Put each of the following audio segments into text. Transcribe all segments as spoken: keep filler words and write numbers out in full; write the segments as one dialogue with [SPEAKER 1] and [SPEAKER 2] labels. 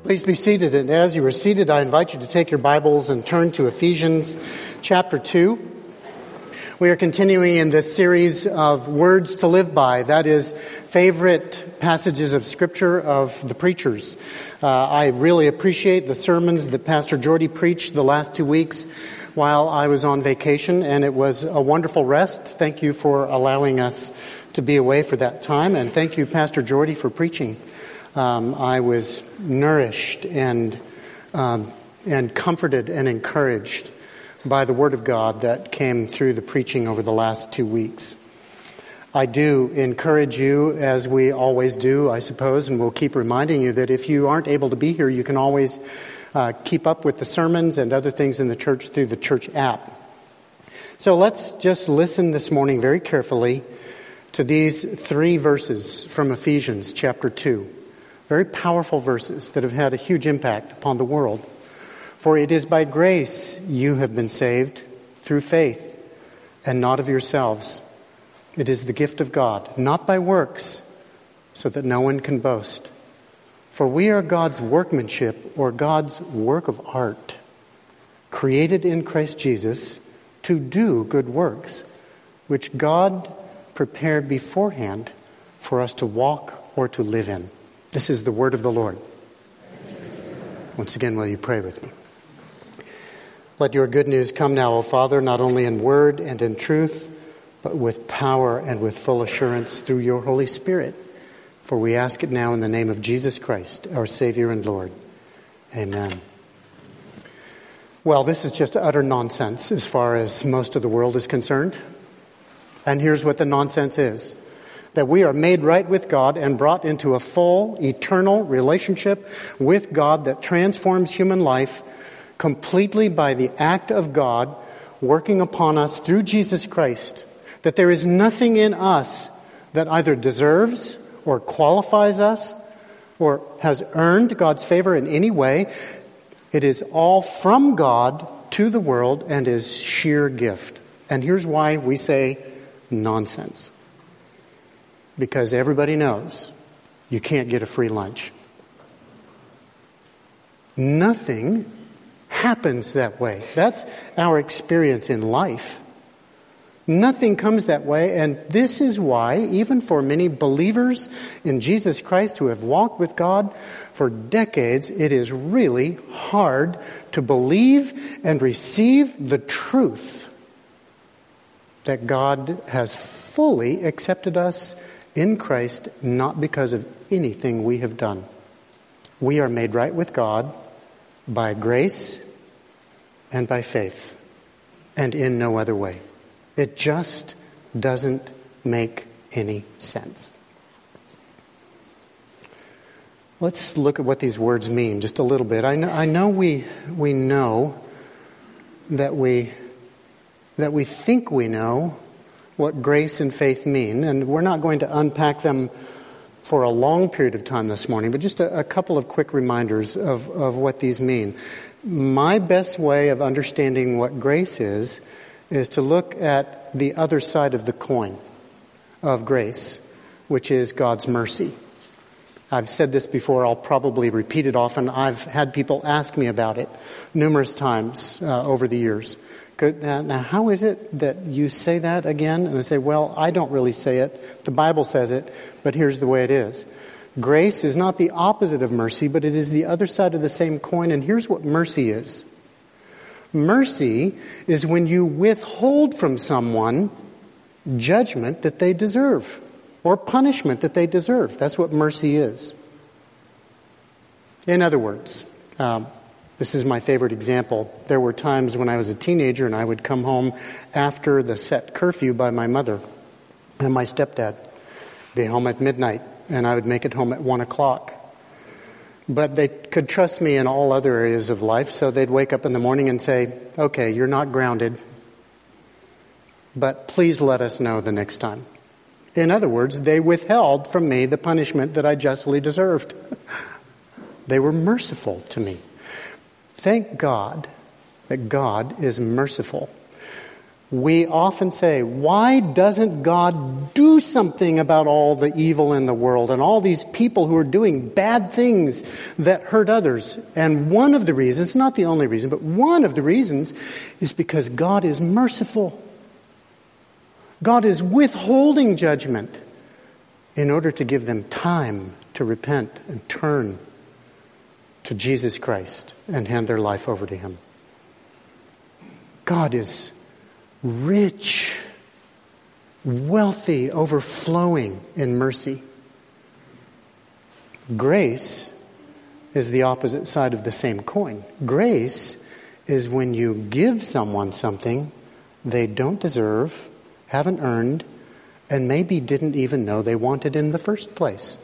[SPEAKER 1] Please be seated, and as you are seated, I invite you to take your Bibles and turn to Ephesians chapter two. We are continuing in this series of words to live by, that is, favorite passages of Scripture of the preachers. Uh, I really appreciate the sermons that Pastor Jordy preached the last two weeks while I was on vacation, and it was a wonderful rest. Thank you for allowing us to be away for that time, and thank you, Pastor Jordy, for preaching. Um, I was nourished and um, and comforted and encouraged by the Word of God that came through the preaching over the last two weeks. I do encourage you, as we always do, I suppose, and we'll keep reminding you that if you aren't able to be here, you can always uh, keep up with the sermons and other things in the church through the church app. So let's just listen this morning very carefully to these three verses from Ephesians chapter two. Very powerful verses that have had a huge impact upon the world. For it is by grace you have been saved through faith, and not of yourselves. It is the gift of God, not by works, so that no one can boast. For we are God's workmanship, or God's work of art, created in Christ Jesus to do good works, which God prepared beforehand for us to walk or to live in. This is the word of the Lord. Once again, will you pray with me? Let your good news come now, O Father, not only in word and in truth, but with power and with full assurance through your Holy Spirit. For we ask it now in the name of Jesus Christ, our Savior and Lord. Amen. Well, this is just utter nonsense as far as most of the world is concerned. And here's what the nonsense is. That we are made right with God and brought into a full, eternal relationship with God that transforms human life completely by the act of God working upon us through Jesus Christ. That there is nothing in us that either deserves or qualifies us or has earned God's favor in any way. It is all from God to the world and is sheer gift. And here's why we say nonsense. Because everybody knows you can't get a free lunch. Nothing happens that way. That's our experience in life. Nothing comes that way, and this is why, even for many believers in Jesus Christ who have walked with God for decades, it is really hard to believe and receive the truth that God has fully accepted us in Christ, not because of anything we have done. We are made right with God by grace and by faith, and in no other way. It just doesn't make any sense. Let's look at what these words mean just a little bit. I know, I know we we know that we that we think we know what grace and faith mean, and we're not going to unpack them for a long period of time this morning, but just a, a couple of quick reminders of, of what these mean. My best way of understanding what grace is, is to look at the other side of the coin of grace, which is God's mercy. I've said this before, I'll probably repeat it often. I've had people ask me about it numerous times uh, over the years. Now, how is it that you say that again? And I say, well, I don't really say it. The Bible says it, but here's the way it is. Grace is not the opposite of mercy, but it is the other side of the same coin. And here's what mercy is. Mercy is when you withhold from someone judgment that they deserve or punishment that they deserve. That's what mercy is. In other words, um, this is my favorite example. There were times when I was a teenager and I would come home after the set curfew by my mother and my stepdad. Be home at midnight, and I would make it home at one o'clock. But they could trust me in all other areas of life, so they'd wake up in the morning and say, okay, you're not grounded, but please let us know the next time. In other words, they withheld from me the punishment that I justly deserved. They were merciful to me. Thank God that God is merciful. We often say, why doesn't God do something about all the evil in the world and all these people who are doing bad things that hurt others? And one of the reasons, not the only reason, but one of the reasons is because God is merciful. God is withholding judgment in order to give them time to repent and turn to Jesus Christ and hand their life over to Him. God is rich, wealthy, overflowing in mercy. Grace is the opposite side of the same coin. Grace is when you give someone something they don't deserve, haven't earned, and maybe didn't even know they wanted in the first place.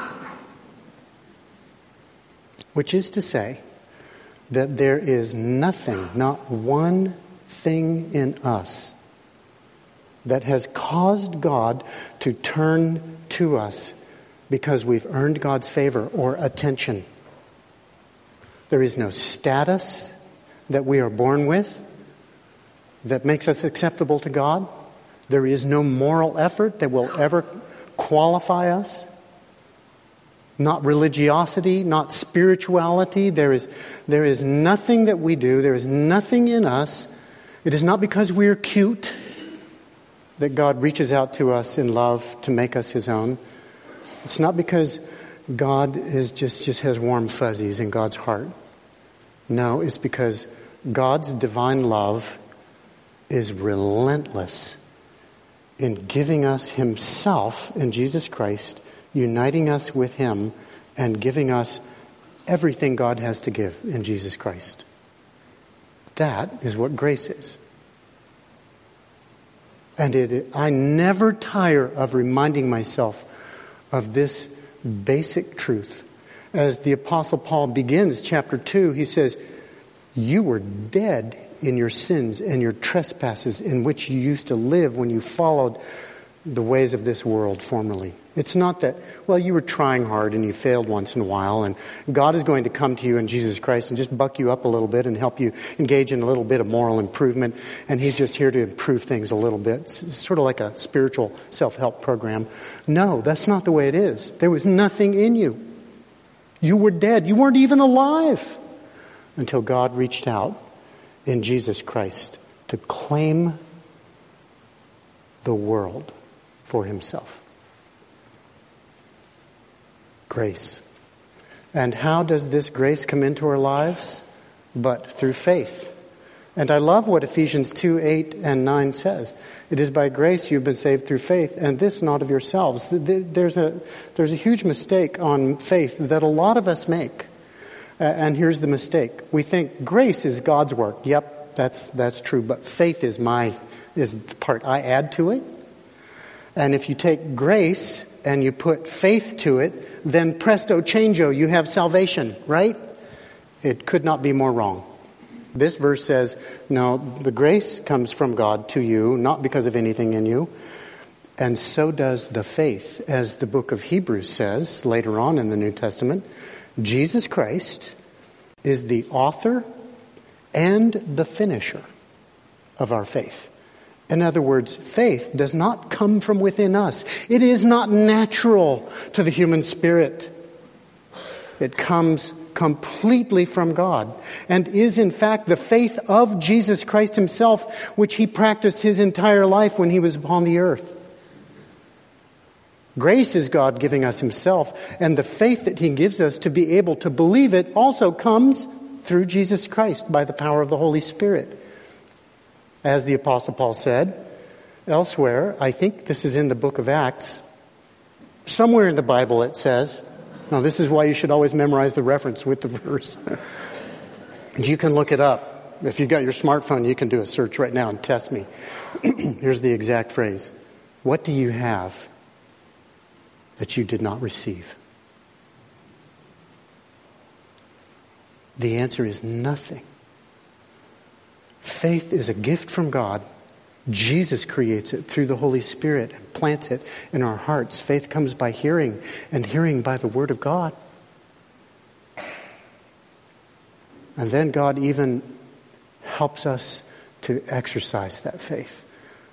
[SPEAKER 1] Which is to say that there is nothing, not one thing in us that has caused God to turn to us because we've earned God's favor or attention. There is no status that we are born with that makes us acceptable to God. There is no moral effort that will ever qualify us. Not religiosity, not spirituality. There is, there is nothing that we do. There is nothing in us. It is not because we're cute that God reaches out to us in love to make us His own. It's not because God is just, just has warm fuzzies in God's heart. No, it's because God's divine love is relentless in giving us Himself in Jesus Christ, uniting us with Him, and giving us everything God has to give in Jesus Christ. That is what grace is. And it, I never tire of reminding myself of this basic truth. As the Apostle Paul begins chapter two, he says, "You were dead in your sins and your trespasses in which you used to live when you followed the ways of this world formerly." It's not that, well, you were trying hard and you failed once in a while, and God is going to come to you in Jesus Christ and just buck you up a little bit and help you engage in a little bit of moral improvement, and He's just here to improve things a little bit. It's sort of like a spiritual self-help program. No, that's not the way it is. There was nothing in you. You were dead. You weren't even alive until God reached out in Jesus Christ to claim the world for Himself. Grace. And how does this grace come into our lives? But through faith. And I love what Ephesians two, eight and nine says. It is by grace you've been saved through faith, and this not of yourselves. There's a, there's a huge mistake on faith that a lot of us make. Uh, and here's the mistake. We think grace is God's work. Yep, that's, that's true. But faith is my, is the part I add to it. And if you take grace and you put faith to it, then presto changeo, you have salvation, right? It could not be more wrong. This verse says, no, the grace comes from God to you, not because of anything in you. And so does the faith. As the book of Hebrews says later on in the New Testament, Jesus Christ is the author and the finisher of our faith. In other words, faith does not come from within us. It is not natural to the human spirit. It comes completely from God and is in fact the faith of Jesus Christ Himself, which He practiced His entire life when He was upon the earth. Grace is God giving us Himself, and the faith that He gives us to be able to believe it also comes through Jesus Christ by the power of the Holy Spirit. As the Apostle Paul said elsewhere, I think this is in the book of Acts, somewhere in the Bible it says, now this is why you should always memorize the reference with the verse. You can look it up. If you've got your smartphone, you can do a search right now and test me. Here's the exact phrase. What do you have that you did not receive? The answer is nothing. Faith is a gift from God. Jesus creates it through the Holy Spirit and plants it in our hearts. Faith comes by hearing, and hearing by the Word of God. And then God even helps us to exercise that faith.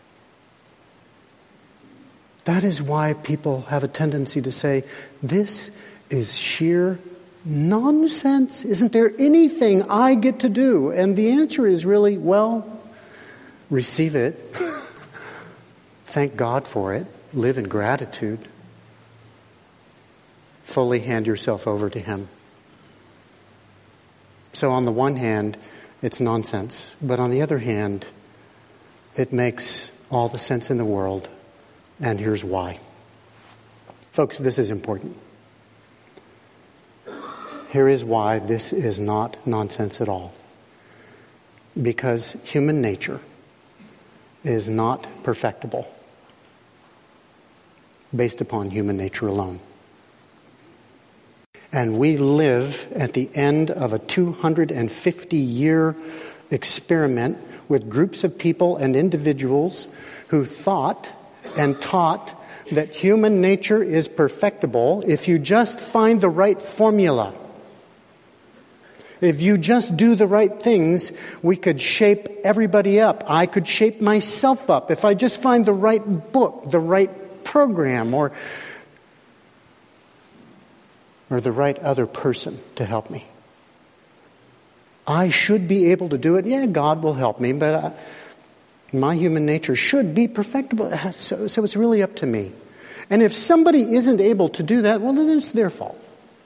[SPEAKER 1] That is why people have a tendency to say, this is sheer nonsense. Isn't there anything I get to do? And the answer is really, well, receive it. Thank God for it. Live in gratitude. Fully hand yourself over to Him. So on the one hand, it's nonsense. But on the other hand, it makes all the sense in the world. And here's why. Folks, this is important. Here is why this is not nonsense at all. Because human nature is not perfectible based upon human nature alone. And we live at the end of a two hundred fifty year experiment with groups of people and individuals who thought and taught that human nature is perfectible if you just find the right formula. If you just do the right things, we could shape everybody up. I could shape myself up if I just find the right book, the right program, or or the right other person to help me. I should be able to do it. Yeah, God will help me, but uh, my human nature should be perfectible. So, so it's really up to me. And if somebody isn't able to do that, well, then it's their fault.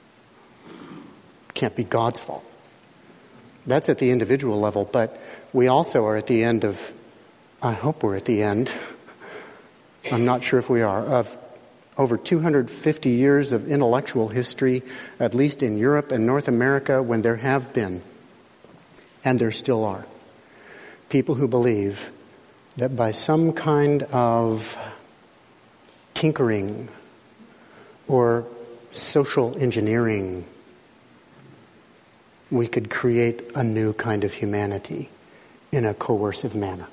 [SPEAKER 1] It can't be God's fault. That's at the individual level, but we also are at the end of, I hope we're at the end, I'm not sure if we are, of over two hundred fifty years of intellectual history, at least in Europe and North America, when there have been, and there still are, people who believe that by some kind of tinkering or social engineering, we could create a new kind of humanity in a coercive manner.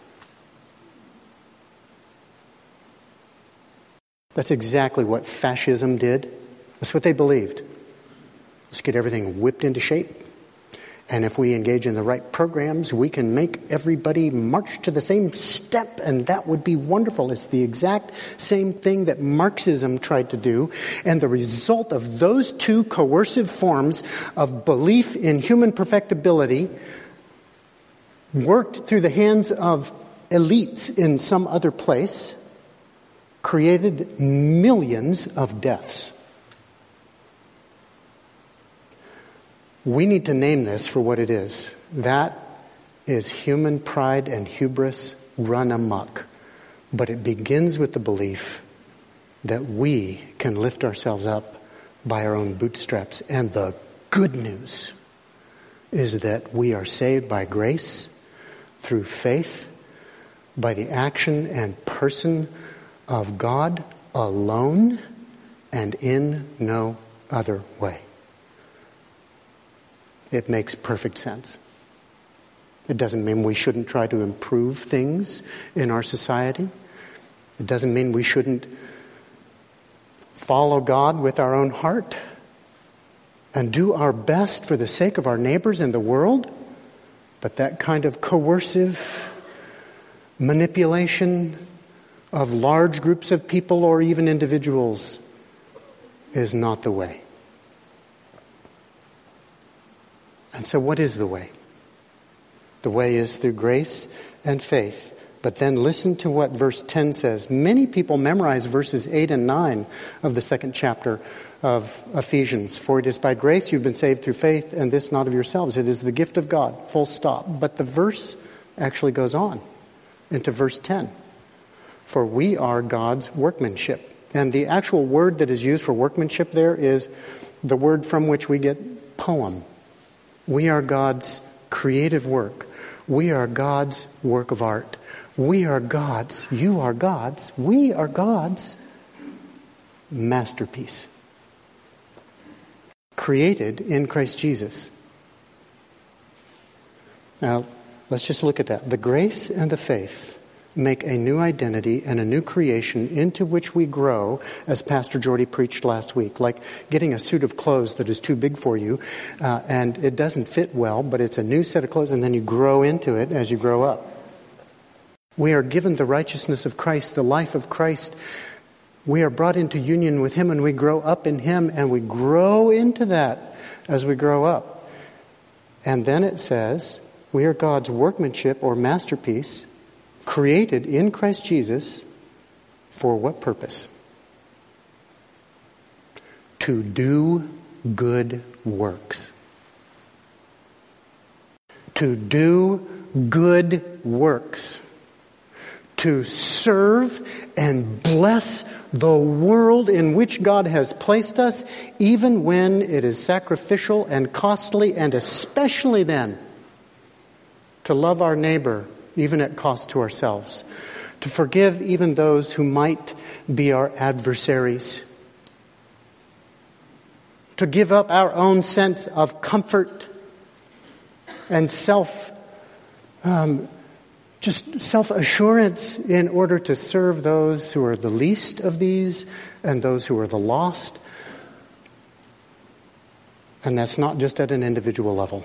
[SPEAKER 1] That's exactly what fascism did. That's what they believed. Let's get everything whipped into shape. And if we engage in the right programs, we can make everybody march to the same step, and that would be wonderful. It's the exact same thing that Marxism tried to do. And the result of those two coercive forms of belief in human perfectibility worked through the hands of elites in some other place created millions of deaths. We need to name this for what it is. That is human pride and hubris run amok. But it begins with the belief that we can lift ourselves up by our own bootstraps. And the good news is that we are saved by grace, through faith, by the action and person of God alone, and in no other way. It makes perfect sense. It doesn't mean we shouldn't try to improve things in our society. It doesn't mean we shouldn't follow God with our own heart and do our best for the sake of our neighbors and the world. But that kind of coercive manipulation of large groups of people or even individuals is not the way. And so what is the way? The way is through grace and faith. But then listen to what verse ten says. Many people memorize verses eight and nine of the second chapter of Ephesians. For it is by grace you've been saved through faith, and this not of yourselves. It is the gift of God. Full stop. But the verse actually goes on into verse ten. For we are God's workmanship. And the actual word that is used for workmanship there is the word from which we get poem. We are God's creative work. We are God's work of art. We are God's, you are God's, we are God's masterpiece. Created in Christ Jesus. Now, let's just look at that. The grace and the faith make a new identity and a new creation into which we grow, as Pastor Jordy preached last week, like getting a suit of clothes that is too big for you, uh, and it doesn't fit well, but it's a new set of clothes, and then you grow into it as you grow up. We are given the righteousness of Christ, the life of Christ. We are brought into union with Him and we grow up in Him and we grow into that as we grow up. And then it says, we are God's workmanship or masterpiece, created in Christ Jesus for what purpose? To do good works. To do good works. To serve and bless the world in which God has placed us, even when it is sacrificial and costly, and especially then to love our neighbor, even at cost to ourselves. To forgive even those who might be our adversaries. To give up our own sense of comfort and self, um, just self-assurance in order to serve those who are the least of these and those who are the lost. And that's not just at an individual level.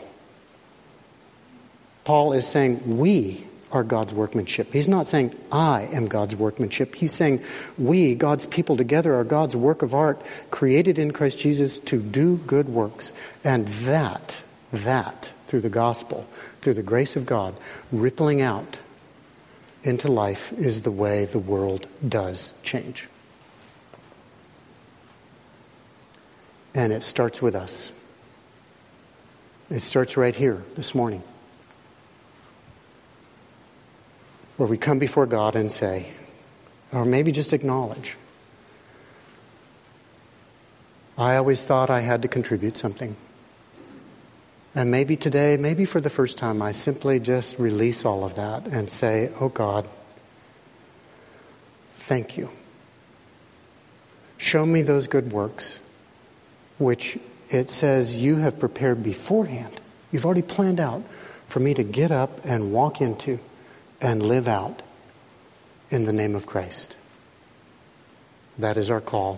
[SPEAKER 1] Paul is saying we are God's workmanship. He's not saying I am God's workmanship. He's saying we, God's people together, are God's work of art created in Christ Jesus to do good works. And that, that, through the gospel, through the grace of God, rippling out into life is the way the world does change. And it starts with us. It starts right here this morning, where we come before God and say, or maybe just acknowledge, I always thought I had to contribute something. And maybe today, maybe for the first time, I simply just release all of that and say, oh God, thank you. Show me those good works, which it says you have prepared beforehand. You've already planned out for me to get up and walk into and live out in the name of Christ. That is our call.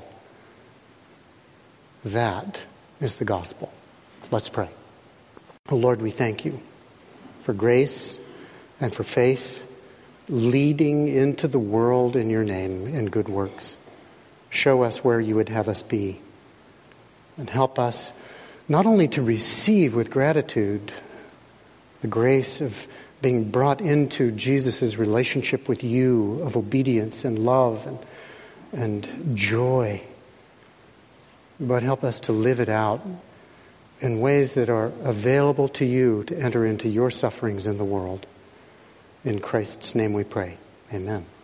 [SPEAKER 1] That is the gospel. Let's pray. Oh Lord, we thank you for grace and for faith leading into the world in your name in good works. Show us where you would have us be and help us not only to receive with gratitude the grace of being brought into Jesus' relationship with you, of obedience and love and, and joy, but help us to live it out in ways that are available to you to enter into your sufferings in the world. In Christ's name we pray. Amen.